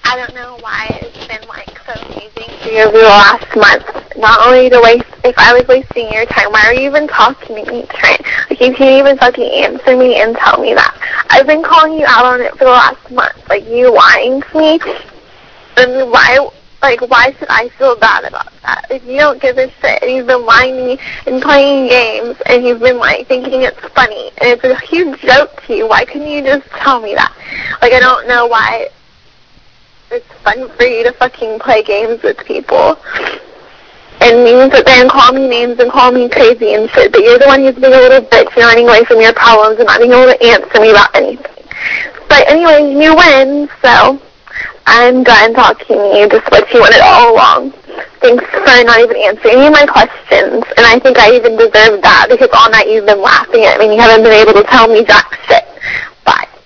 I don't know why it's been like so amazing for you over the last month. Not only to waste, if I was wasting your time, why are you even talking to me, Trent? Like, you can't even fucking answer me and tell me that. I've been calling you out on it for the last month. Like, you lying to me. And why should I feel bad about that? If you don't give a shit, and you've been lying to me and playing games, and you've been, like, thinking it's funny, and it's a huge joke to you, why couldn't you just tell me that? Like, I don't know why it's fun for you to fucking play games with people. And you can sit there and call me names and call me crazy and shit, but you're the one who's being a little bitch and running away from your problems and not being able to answer me about anything. But anyway, you win, so I'm done talking to you, just what you wanted all along. Thanks for not even answering any of my questions, and I think I even deserve that, because all night you've been laughing at me and you haven't been able to tell me jack shit.